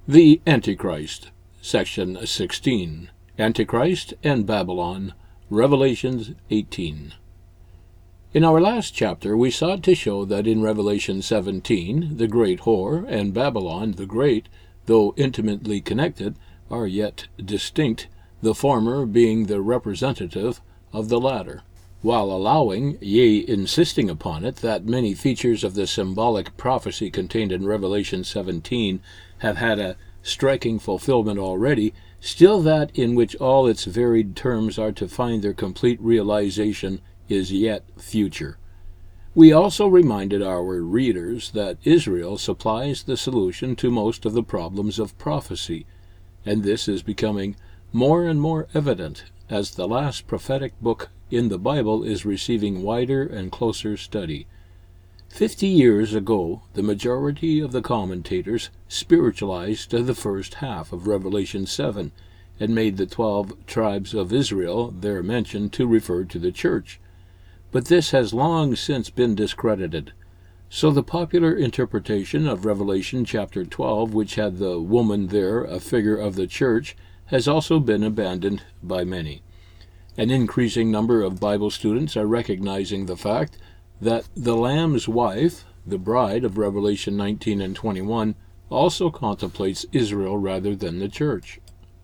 The Antichrist, Section 16, Antichrist and Babylon, Revelations 18. In our last chapter we sought to show that in Revelation 17, the great whore and Babylon the Great, though intimately connected, are yet distinct, the former being the representative of the latter, while allowing, yea, insisting upon it, that many features of the symbolic prophecy contained in Revelation 17 have had a striking fulfillment already, still that in which all its varied terms are to find their complete realization is yet future. We also reminded our readers that Israel supplies the solution to most of the problems of prophecy, and this is becoming more and more evident as the last prophetic book in the Bible is receiving wider and closer study. 50 years ago, the majority of the commentators spiritualized the first half of Revelation 7 and made the 12 tribes of Israel there mentioned to refer to the church. But this has long since been discredited. So the popular interpretation of Revelation chapter 12, which had the woman there a figure of the church, has also been abandoned by many. An increasing number of Bible students are recognizing the fact that the Lamb's wife, the bride of Revelation 19 and 21, also contemplates Israel rather than the church.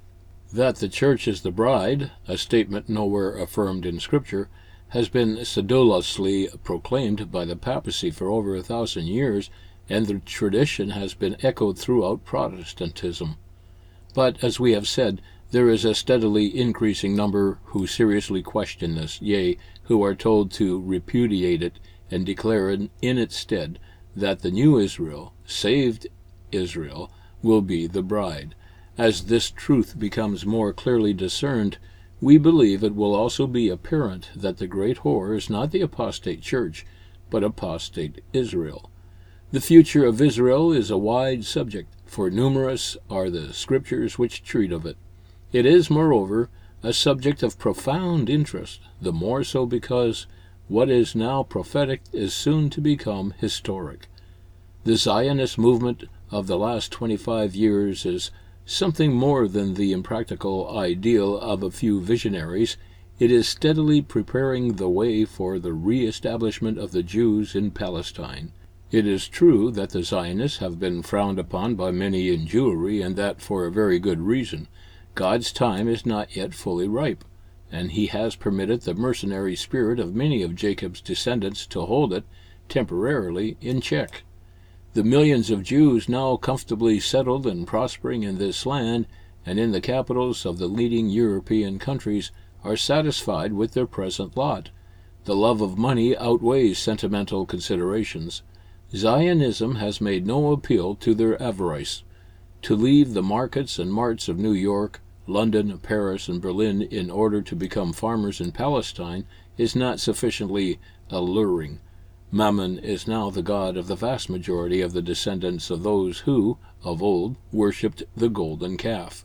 That the church is the bride, a statement nowhere affirmed in Scripture, has been sedulously proclaimed by the papacy for over 1,000 years, and the tradition has been echoed throughout Protestantism. But, as we have said, there is a steadily increasing number who seriously question this, yea, who are told to repudiate it and declare in its stead that the new Israel, saved Israel, will be the bride. As this truth becomes more clearly discerned, we believe it will also be apparent that the great whore is not the apostate church, but apostate Israel. The future of Israel is a wide subject, for numerous are the scriptures which treat of it. It is, moreover, a subject of profound interest, the more so because what is now prophetic is soon to become historic. The Zionist movement of the last 25 years is something more than the impractical ideal of a few visionaries. It is steadily preparing the way for the re-establishment of the Jews in Palestine. It is true that the Zionists have been frowned upon by many in Jewry, and that for a very good reason. God's time is not yet fully ripe, and he has permitted the mercenary spirit of many of Jacob's descendants to hold it, temporarily, in check. The millions of Jews now comfortably settled and prospering in this land, and in the capitals of the leading European countries, are satisfied with their present lot. The love of money outweighs sentimental considerations. Zionism has made no appeal to their avarice. To leave the markets and marts of New York, London, Paris, and Berlin in order to become farmers in Palestine is not sufficiently alluring. Mammon is now the god of the vast majority of the descendants of those who, of old, worshipped the golden calf.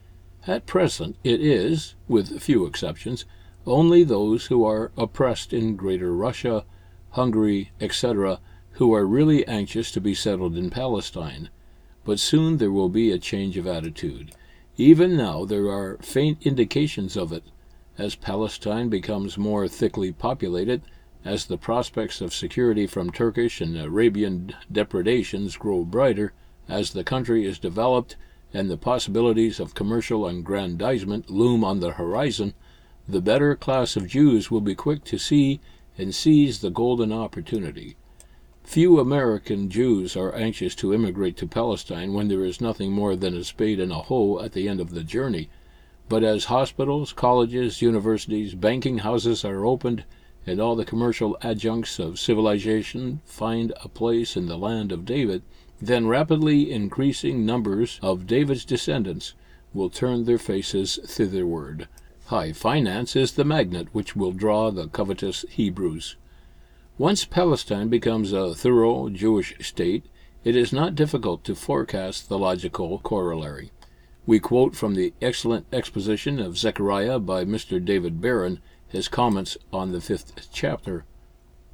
At present it is, with few exceptions, only those who are oppressed in Greater Russia, Hungary, etc., who are really anxious to be settled in Palestine. But soon there will be a change of attitude. Even now there are faint indications of it. As Palestine becomes more thickly populated, as the prospects of security from Turkish and Arabian depredations grow brighter, as the country is developed, and the possibilities of commercial aggrandizement loom on the horizon, the better class of Jews will be quick to see and seize the golden opportunity. Few American Jews are anxious to immigrate to Palestine when there is nothing more than a spade and a hoe at the end of the journey. But as hospitals, colleges, universities, banking houses are opened, and all the commercial adjuncts of civilization find a place in the land of David, then rapidly increasing numbers of David's descendants will turn their faces thitherward. High finance is the magnet which will draw the covetous Hebrews. Once Palestine becomes a thorough Jewish state, it is not difficult to forecast the logical corollary. We quote from the excellent exposition of Zechariah by Mr. David Barron, his comments on the 5th chapter.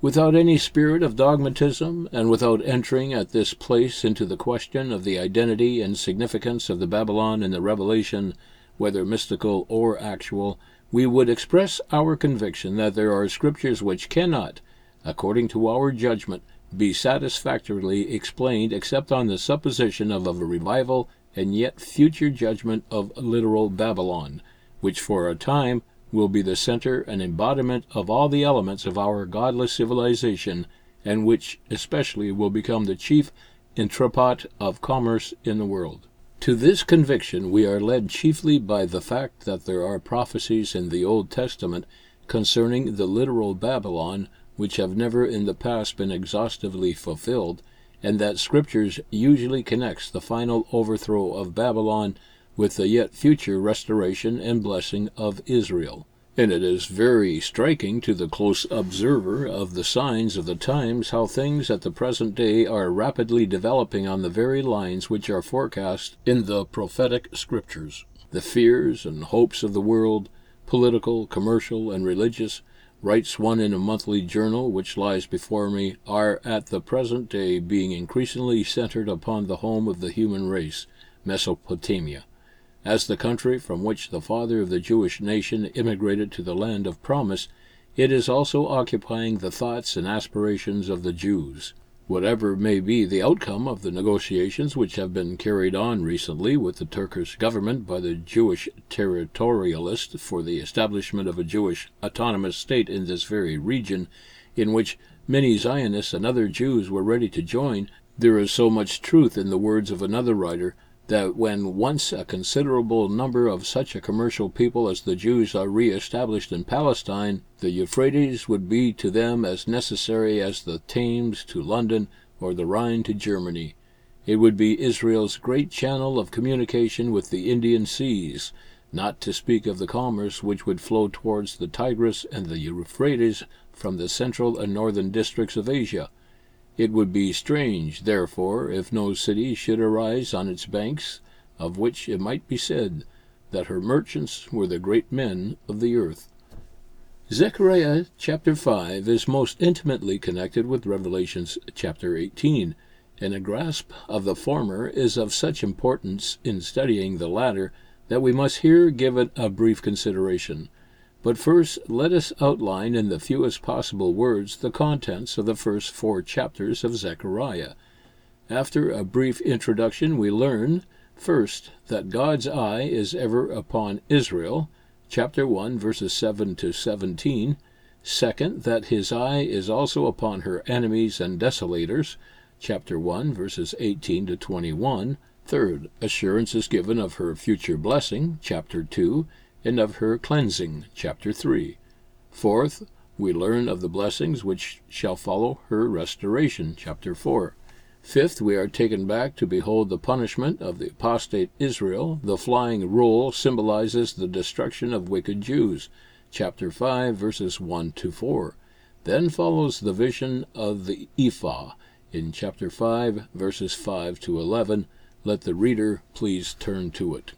Without any spirit of dogmatism, and without entering at this place into the question of the identity and significance of the Babylon in the Revelation, whether mystical or actual, we would express our conviction that there are scriptures which cannot, according to our judgment, be satisfactorily explained except on the supposition of a revival and yet future judgment of literal Babylon, which for a time will be the center and embodiment of all the elements of our godless civilization, and which especially will become the chief entrepot of commerce in the world. To this conviction we are led chiefly by the fact that there are prophecies in the Old Testament concerning the literal Babylon which have never in the past been exhaustively fulfilled, and that Scriptures usually connects the final overthrow of Babylon with the yet future restoration and blessing of Israel. And it is very striking to the close observer of the signs of the times how things at the present day are rapidly developing on the very lines which are forecast in the prophetic Scriptures. The fears and hopes of the world, political, commercial, and religious, writes one in a monthly journal which lies before me, are at the present day being increasingly centered upon the home of the human race, Mesopotamia. As the country from which the father of the Jewish nation immigrated to the land of promise, it is also occupying the thoughts and aspirations of the Jews. Whatever may be the outcome of the negotiations which have been carried on recently with the Turkish government by the Jewish territorialists for the establishment of a Jewish autonomous state in this very region, in which many Zionists and other Jews were ready to join, there is so much truth in the words of another writer, that when once a considerable number of such a commercial people as the Jews are re-established in Palestine, the Euphrates would be to them as necessary as the Thames to London or the Rhine to Germany. It would be Israel's great channel of communication with the Indian seas, not to speak of the commerce which would flow towards the Tigris and the Euphrates from the central and northern districts of Asia. It would be strange, therefore, if no city should arise on its banks, of which it might be said that her merchants were the great men of the earth. Zechariah chapter 5 is most intimately connected with Revelation chapter 18, and a grasp of the former is of such importance in studying the latter that we must here give it a brief consideration. But first, let us outline in the fewest possible words the contents of the first 4 chapters of Zechariah. After a brief introduction, we learn, first, that God's eye is ever upon Israel, chapter 1, verses 7 to 17. Second, that his eye is also upon her enemies and desolators, chapter 1, verses 18 to 21. Third, assurance is given of her future blessing, chapter 2, and of her cleansing, chapter 3. Fourth, we learn of the blessings which shall follow her restoration, chapter 4. Fifth, we are taken back to behold the punishment of the apostate Israel. The flying roll symbolizes the destruction of wicked Jews, chapter 5, verses 1 to 4. Then follows the vision of the ephah, in chapter 5, verses 5 to 11. Let the reader please turn to it.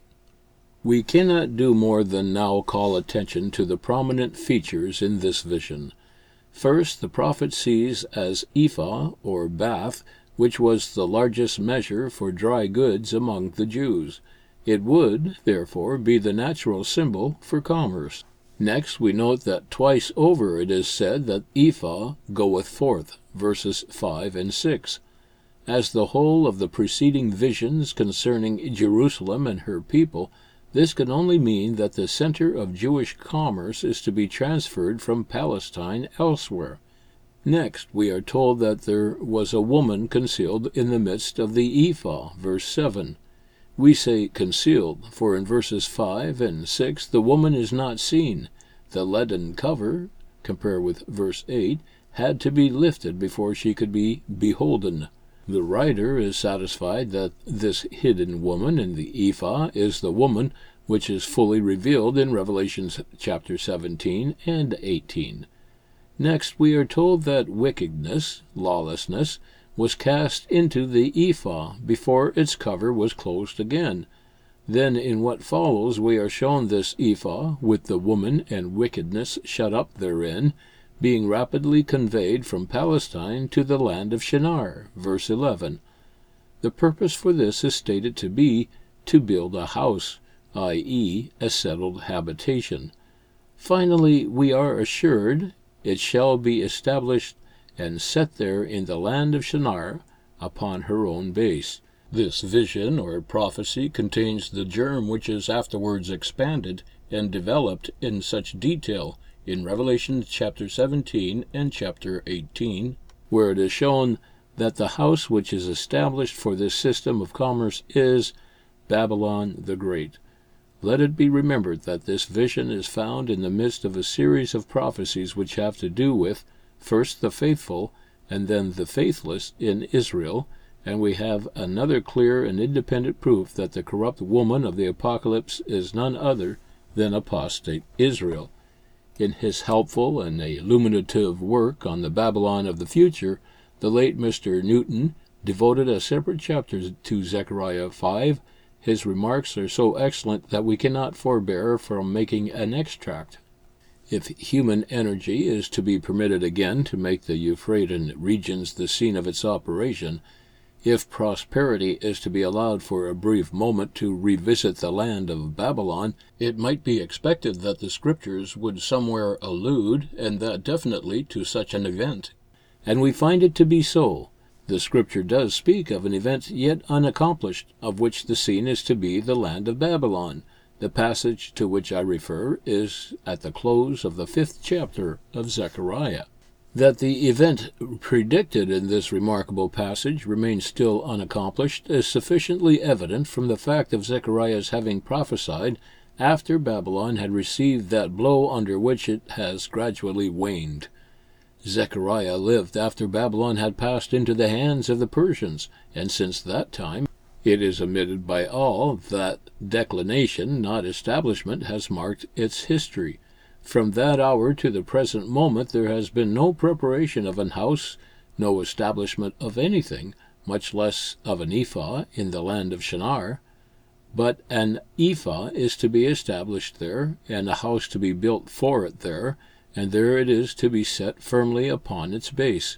We cannot do more than now call attention to the prominent features in this vision. First, the prophet sees as ephah, or bath, which was the largest measure for dry goods among the Jews. It would, therefore, be the natural symbol for commerce. Next, we note that twice over it is said that ephah goeth forth, verses 5 and 6. As the whole of the preceding visions concerning Jerusalem and her people, this can only mean that the center of Jewish commerce is to be transferred from Palestine elsewhere. Next, we are told that there was a woman concealed in the midst of the ephah, verse 7. We say concealed, for in verses 5 and 6 the woman is not seen. The leaden cover, compare with verse 8, had to be lifted before she could be beholden. The writer is satisfied that this hidden woman in the ephah is the woman which is fully revealed in Revelation chapter 17 and 18. Next, we are told that wickedness, lawlessness, was cast into the ephah before its cover was closed again. Then in what follows we are shown this ephah, with the woman and wickedness shut up therein, being rapidly conveyed from Palestine to the land of Shinar, verse 11. The purpose for this is stated to be to build a house, i.e., a settled habitation. Finally, we are assured, it shall be established and set there in the land of Shinar, upon her own base. This vision or prophecy contains the germ which is afterwards expanded and developed in such detail in Revelation chapter 17 and chapter 18, where it is shown that the house which is established for this system of commerce is Babylon the Great. Let it be remembered that this vision is found in the midst of a series of prophecies which have to do with, first the faithful, and then the faithless in Israel, and we have another clear and independent proof that the corrupt woman of the Apocalypse is none other than apostate Israel. In his helpful and illuminative work on the Babylon of the future, the late Mr. Newton devoted a separate chapter to Zechariah 5. His remarks are so excellent that we cannot forbear from making an extract. If human energy is to be permitted again to make the Euphratean regions the scene of its operation, if prosperity is to be allowed for a brief moment to revisit the land of Babylon, it might be expected that the Scriptures would somewhere allude, and that definitely, to such an event. And we find it to be so. The Scripture does speak of an event yet unaccomplished, of which the scene is to be the land of Babylon. The passage to which I refer is at the close of the 5th chapter of Zechariah. That the event predicted in this remarkable passage remains still unaccomplished is sufficiently evident from the fact of Zechariah's having prophesied after Babylon had received that blow under which it has gradually waned. Zechariah lived after Babylon had passed into the hands of the Persians, and since that time it is admitted by all that declination, not establishment, has marked its history. From that hour to the present moment there has been no preparation of an house, no establishment of anything, much less of an ephah in the land of Shinar. But an ephah is to be established there, and a house to be built for it there, and there it is to be set firmly upon its base.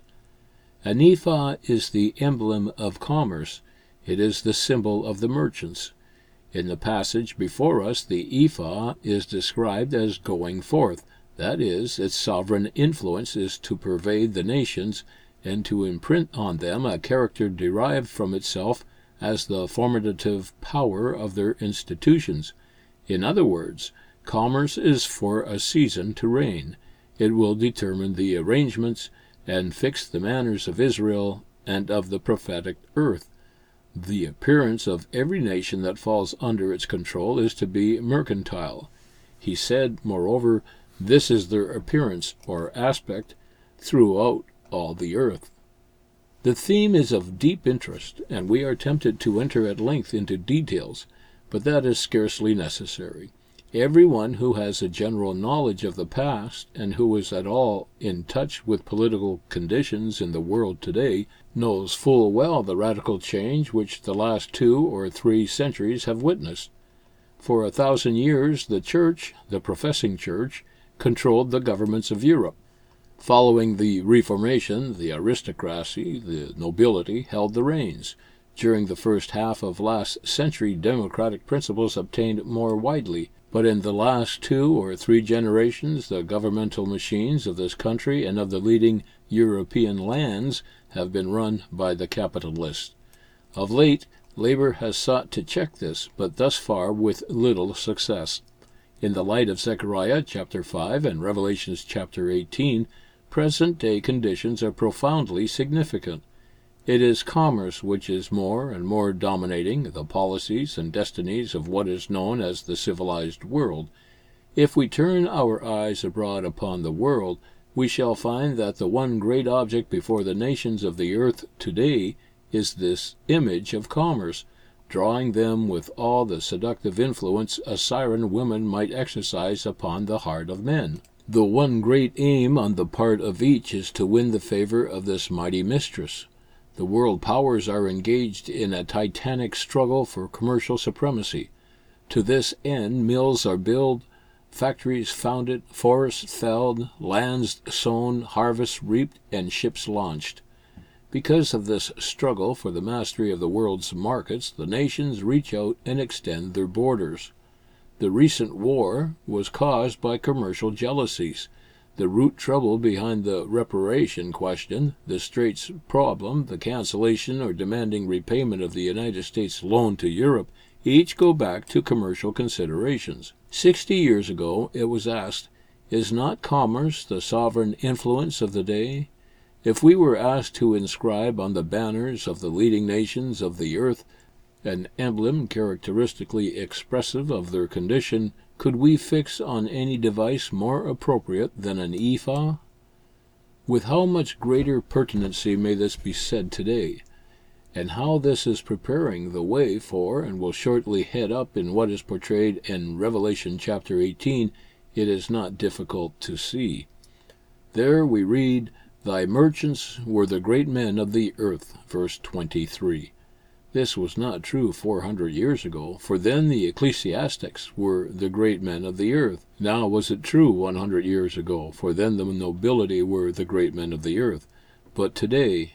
An ephah is the emblem of commerce. It is the symbol of the merchants. In the passage before us, the ephah is described as going forth. That is, its sovereign influence is to pervade the nations and to imprint on them a character derived from itself as the formative power of their institutions. In other words, commerce is for a season to reign. It will determine the arrangements and fix the manners of Israel and of the prophetic earth. The appearance of every nation that falls under its control is to be mercantile. He said, moreover, this is their appearance, or aspect, throughout all the earth. The theme is of deep interest, and we are tempted to enter at length into details, but that is scarcely necessary. Everyone who has a general knowledge of the past, and who is at all in touch with political conditions in the world today, knows full well the radical change which the last 2 or 3 centuries have witnessed. For 1,000 years the Church, the professing Church, controlled the governments of Europe. Following the Reformation, the aristocracy, the nobility, held the reins. During the first half of last century, democratic principles obtained more widely, but in the last 2 or 3 generations, the governmental machines of this country and of the leading European lands have been run by the capitalists. Of late, labor has sought to check this, but thus far with little success. In the light of Zechariah chapter 5 and Revelation chapter 18, present-day conditions are profoundly significant. It is commerce which is more and more dominating the policies and destinies of what is known as the civilized world. If we turn our eyes abroad upon the world, we shall find that the one great object before the nations of the earth today is this image of commerce, drawing them with all the seductive influence a siren woman might exercise upon the heart of men. The one great aim on the part of each is to win the favor of this mighty mistress. The world powers are engaged in a titanic struggle for commercial supremacy. To this end, mills are built, factories founded, forests felled, lands sown, harvests reaped, and ships launched. Because of this struggle for the mastery of the world's markets, the nations reach out and extend their borders. The recent war was caused by commercial jealousies. The root trouble behind the reparation question, the Straits problem, the cancellation or demanding repayment of the United States loan to Europe, each go back to commercial considerations. 60 years ago it was asked, is not commerce the sovereign influence of the day? If we were asked to inscribe on the banners of the leading nations of the earth an emblem characteristically expressive of their condition, could we fix on any device more appropriate than an ephah? With how much greater pertinency may this be said today, and how this is preparing the way for, and will shortly head up in what is portrayed in Revelation chapter 18, it is not difficult to see. There we read, "Thy merchants were the great men of the earth," verse 23. This was not true 400 years ago, for then the ecclesiastics were the great men of the earth. Now was it true 100 years ago, for then the nobility were the great men of the earth. But today,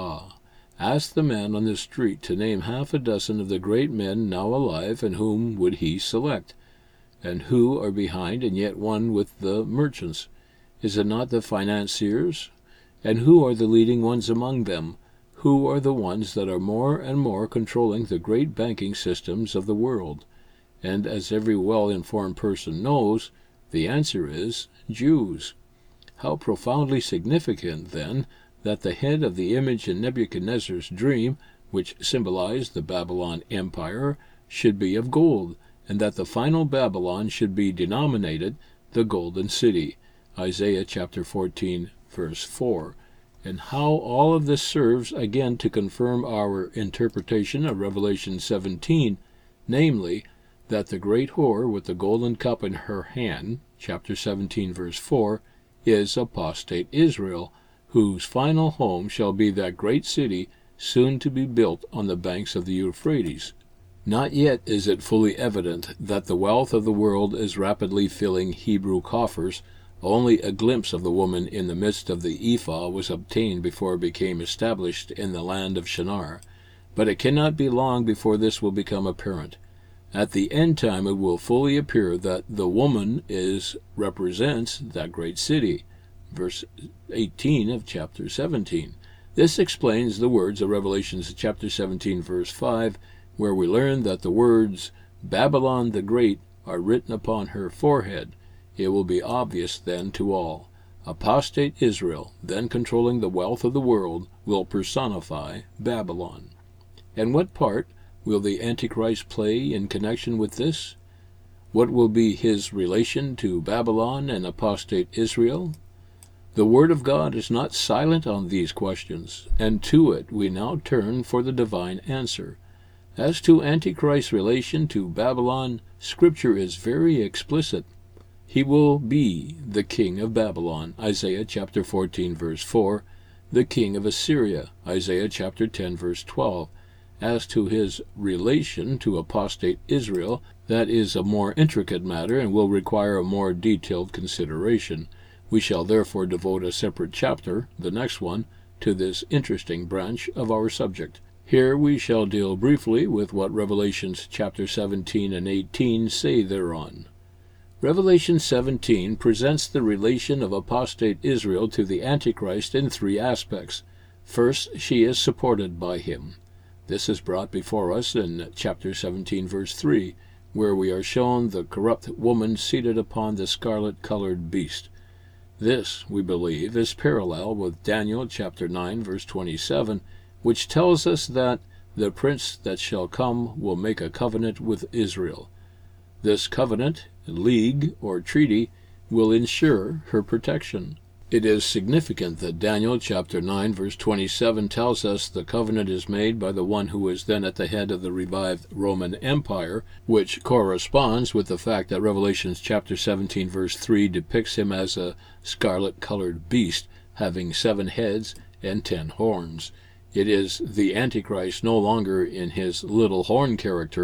ask the man on the street to name half a dozen of the great men now alive, and whom would he select? And who are behind and yet one with the merchants? Is it not the financiers? And who are the leading ones among them? Who are the ones that are more and more controlling the great banking systems of the world? And as every well-informed person knows, the answer is Jews. How profoundly significant, then, that the head of the image in Nebuchadnezzar's dream, which symbolized the Babylon Empire, should be of gold, and that the final Babylon should be denominated the Golden City. Isaiah chapter 14, verse 4. And how all of this serves again to confirm our interpretation of Revelation 17, namely, that the great whore with the golden cup in her hand, chapter 17, verse 4, is apostate Israel, whose final home shall be that great city soon to be built on the banks of the Euphrates. Not yet is it fully evident that the wealth of the world is rapidly filling Hebrew coffers. Only a glimpse of the woman in the midst of the ephah was obtained before it became established in the land of Shinar. But it cannot be long before this will become apparent. At the end time it will fully appear that the woman represents that great city. Verse 18 of chapter 17. This explains the words of Revelation chapter 17, verse 5, where we learn that the words Babylon the Great are written upon her forehead. It will be obvious then to all. Apostate Israel, then controlling the wealth of the world, will personify Babylon. And what part will the Antichrist play in connection with this? What will be his relation to Babylon and apostate Israel? The Word of God is not silent on these questions, and to it we now turn for the divine answer. As to Antichrist's relation to Babylon, Scripture is very explicit. He will be the king of Babylon, Isaiah chapter 14, verse 4, the king of Assyria, Isaiah chapter 10, verse 12. As to his relation to apostate Israel, that is a more intricate matter and will require a more detailed consideration. We shall therefore devote a separate chapter, the next one, to this interesting branch of our subject. Here we shall deal briefly with what Revelations chapter 17 and 18 say thereon. Revelation 17 presents the relation of apostate Israel to the Antichrist in three aspects. First, she is supported by him. This is brought before us in chapter 17, verse 3, where we are shown the corrupt woman seated upon the scarlet-colored beast. This, we believe, is parallel with Daniel chapter 9, verse 27, which tells us that the prince that shall come will make a covenant with Israel. This covenant, league, or treaty will ensure her protection. It is significant that Daniel chapter 9 verse 27 tells us the covenant is made by the one who is then at the head of the revived Roman Empire, which corresponds with the fact that Revelation chapter 17 verse 3 depicts him as a scarlet-colored beast having 7 heads and 10 horns. It is the Antichrist no longer in his little horn character,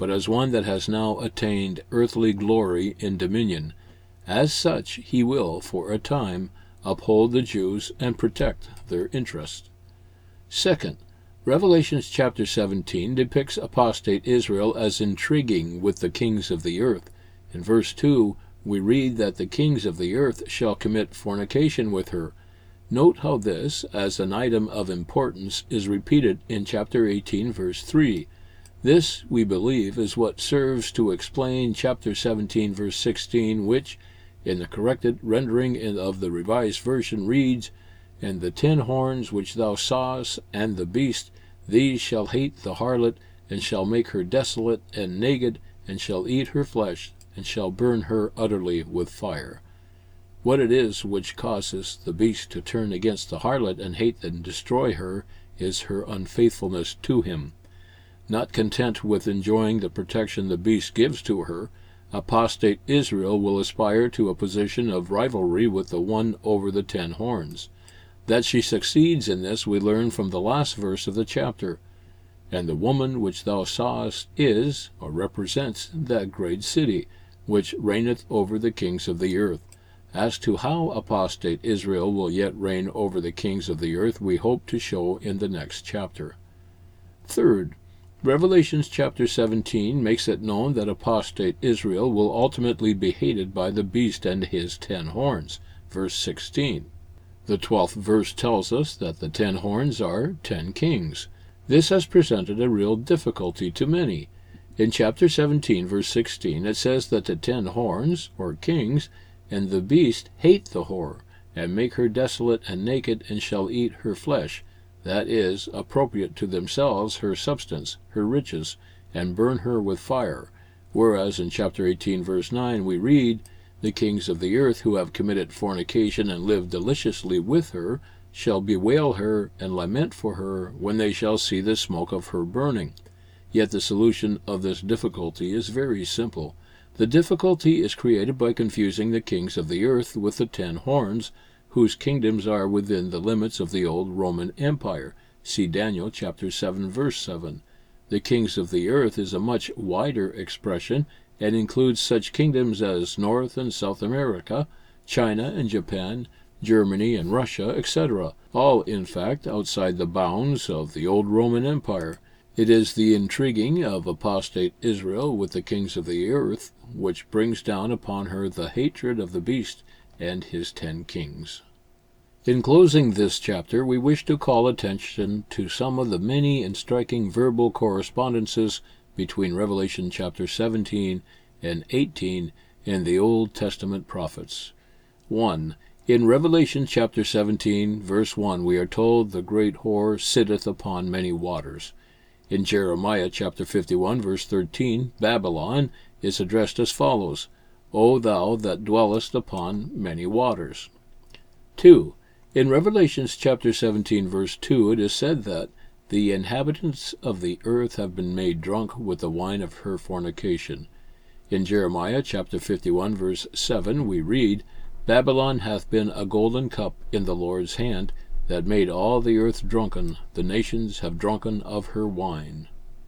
but as one that has now attained earthly glory in dominion. As such, he will, for a time, uphold the Jews and protect their interests. Second, Revelation chapter 17 depicts apostate Israel as intriguing with the kings of the earth. In verse 2, we read that the kings of the earth shall commit fornication with her. Note how this, as an item of importance, is repeated in chapter 18, verse 3. This, we believe, is what serves to explain chapter 17, verse 16, which, in the corrected rendering of the Revised Version, reads, "And the 10 horns which thou sawest, and the beast, these shall hate the harlot, and shall make her desolate and naked, and shall eat her flesh, and shall burn her utterly with fire." What it is which causes the beast to turn against the harlot and hate and destroy her is her unfaithfulness to him. Not content with enjoying the protection the beast gives to her, apostate Israel will aspire to a position of rivalry with the one over the 10 horns. That she succeeds in this we learn from the last verse of the chapter. "And the woman which thou sawest is," or represents, "that great city, which reigneth over the kings of the earth." As to how apostate Israel will yet reign over the kings of the earth, we hope to show in the next chapter. Third, Revelation chapter 17 makes it known that apostate Israel will ultimately be hated by the beast and his 10 horns. Verse 16. The 12th verse tells us that the 10 horns are 10 kings. This has presented a real difficulty to many. In chapter 17, verse 16, it says that the 10 horns, or kings, and the beast hate the whore, and make her desolate and naked, and shall eat her flesh, that is, appropriate to themselves her substance, her riches, and burn her with fire. Whereas in chapter 18, verse 9, we read, "The kings of the earth who have committed fornication and lived deliciously with her shall bewail her and lament for her when they shall see the smoke of her burning." Yet the solution of this difficulty is very simple. The difficulty is created by confusing the kings of the earth with the 10 horns, whose kingdoms are within the limits of the old Roman Empire. See Daniel chapter 7, verse 7. The kings of the earth is a much wider expression, and includes such kingdoms as North and South America, China and Japan, Germany and Russia, etc., all, in fact, outside the bounds of the old Roman Empire. It is the intriguing of apostate Israel with the kings of the earth which brings down upon her the hatred of the beast and his 10 kings. In closing this chapter, we wish to call attention to some of the many and striking verbal correspondences between Revelation chapter 17 and 18 and the Old Testament prophets. 1. In Revelation chapter 17, verse 1, we are told, "The great whore sitteth upon many waters." In Jeremiah chapter 51, verse 13, Babylon is addressed as follows, "O thou that dwellest upon many waters." 2. In Revelation chapter 17, verse 2, it is said that "the inhabitants of the earth have been made drunk with the wine of her fornication." In Jeremiah chapter 51, verse 7, we read, "Babylon hath been a golden cup in the Lord's hand, that made all the earth drunken, the nations have drunken of her wine."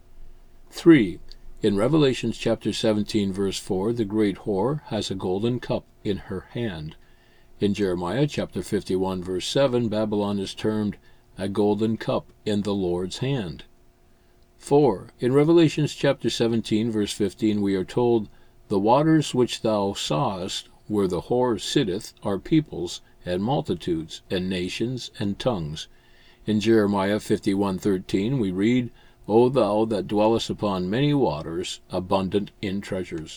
3. In Revelation chapter 17, verse 4, the great whore has a golden cup in her hand. In Jeremiah chapter 51, verse 7, Babylon is termed a golden cup in the Lord's hand. 4. In Revelation chapter 17, verse 15, we are told, "The waters which thou sawest, where the whore sitteth, are peoples, and multitudes, and nations, and tongues." In Jeremiah 51:13 we read, "O thou that dwellest upon many waters, abundant in treasures."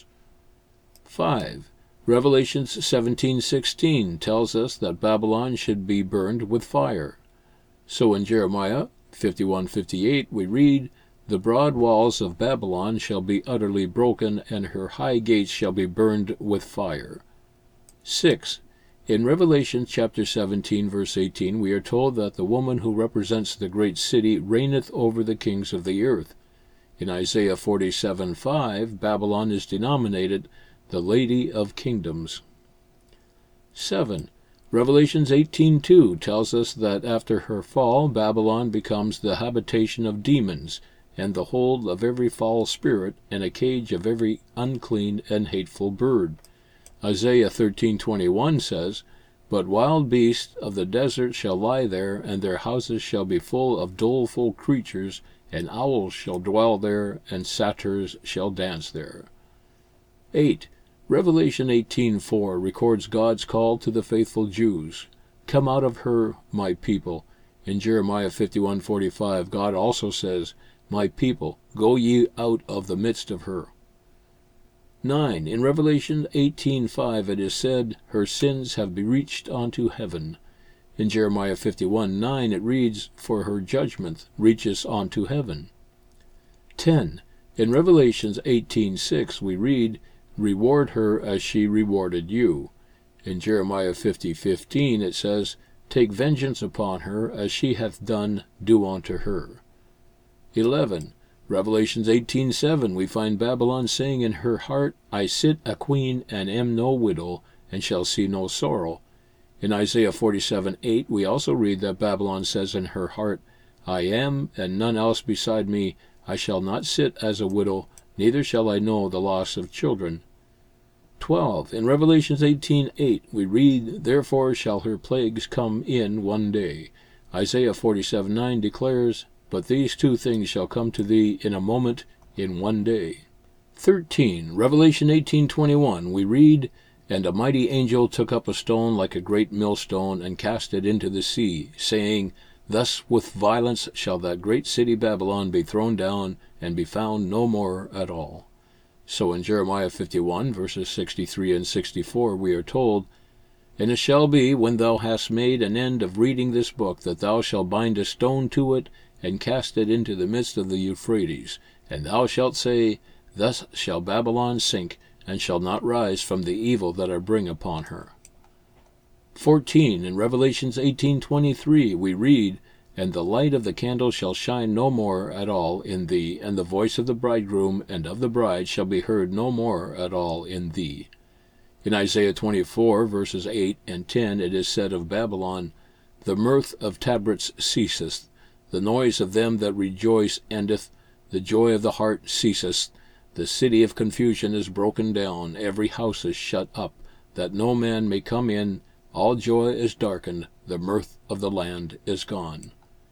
5. Revelation 17:16 tells us that Babylon should be burned with fire. So in Jeremiah 51:58 we read, "The broad walls of Babylon shall be utterly broken, and her high gates shall be burned with fire." 6. In Revelation chapter 17, verse 18, we are told that the woman who represents the great city reigneth over the kings of the earth. In Isaiah 47:5, Babylon is denominated the Lady of Kingdoms. 7. Revelations 18:2 tells us that after her fall, Babylon becomes the habitation of demons, and the hold of every foul spirit, and a cage of every unclean and hateful bird. Isaiah 13:21 says, But wild beasts of the desert shall lie there, and their houses shall be full of doleful creatures, and owls shall dwell there, and satyrs shall dance there. 8. Revelation 18:4 records God's call to the faithful Jews. Come out of her, my people. In Jeremiah 51:45, God also says, My people, go ye out of the midst of her. 9. In Revelation 18:5 it is said, Her sins have reached unto heaven. In Jeremiah 51:9 it reads, For her judgment reaches unto heaven. 10. In Revelation 18:6 we read, Reward her as she rewarded you. In Jeremiah 50:15 it says, Take vengeance upon her as she hath done, do unto her. 11. Revelation 18:7 we find Babylon saying in her heart, I sit a queen and am no widow, and shall see no sorrow. In Isaiah 47:8 we also read that Babylon says in her heart, I am, and none else beside me. I shall not sit as a widow, neither shall I know the loss of children. 12. In Revelation 18:8 we read, Therefore shall her plagues come in one day. Isaiah 47:9 declares, But these two things shall come to thee in a moment, in one day. 13. Revelation 18:21 we read, And a mighty angel took up a stone like a great millstone, and cast it into the sea, saying, Thus with violence shall that great city Babylon be thrown down, and be found no more at all. So in Jeremiah 51, verses 63 and 64, we are told, And it shall be, when thou hast made an end of reading this book, that thou shalt bind a stone to it, and cast it into the midst of the Euphrates. And thou shalt say, Thus shall Babylon sink, and shall not rise from the evil that I bring upon her. 14. In Revelation 18:23 we read, And the light of the candle shall shine no more at all in thee, and the voice of the bridegroom and of the bride shall be heard no more at all in thee. In Isaiah 24, verses 8 and 10, it is said of Babylon, The mirth of tabrets ceaseth, the noise of them that rejoice endeth, the joy of the heart ceaseth, the city of confusion is broken down, every house is shut up, that no man may come in, all joy is darkened, the mirth of the land is gone.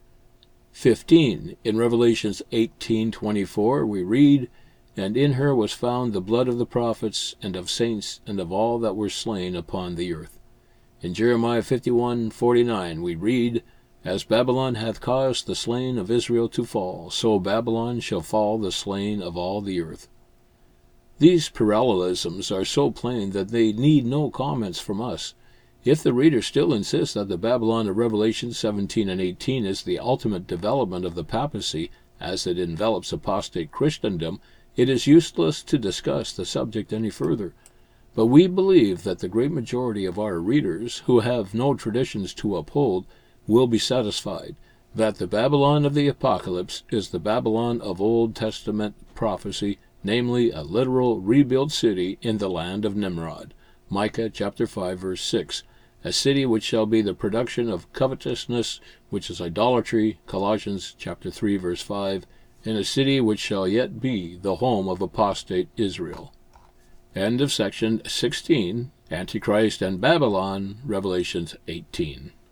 15. In Revelation 18:24 we read, And in her was found the blood of the prophets, and of saints, and of all that were slain upon the earth. In Jeremiah 51:49 we read, As Babylon hath caused the slain of Israel to fall, so Babylon shall fall the slain of all the earth. These parallelisms are so plain that they need no comments from us. If the reader still insists that the Babylon of Revelation 17 and 18 is the ultimate development of the papacy, as it envelops apostate Christendom, it is useless to discuss the subject any further. But we believe that the great majority of our readers, who have no traditions to uphold, will be satisfied that the Babylon of the Apocalypse is the Babylon of Old Testament prophecy, namely a literal rebuilt city in the land of Nimrod. Micah chapter 5, verse 6. A city which shall be the production of covetousness, which is idolatry, Colossians chapter 3, verse 5, and a city which shall yet be the home of apostate Israel. End of section 16, Antichrist and Babylon, Revelation 18.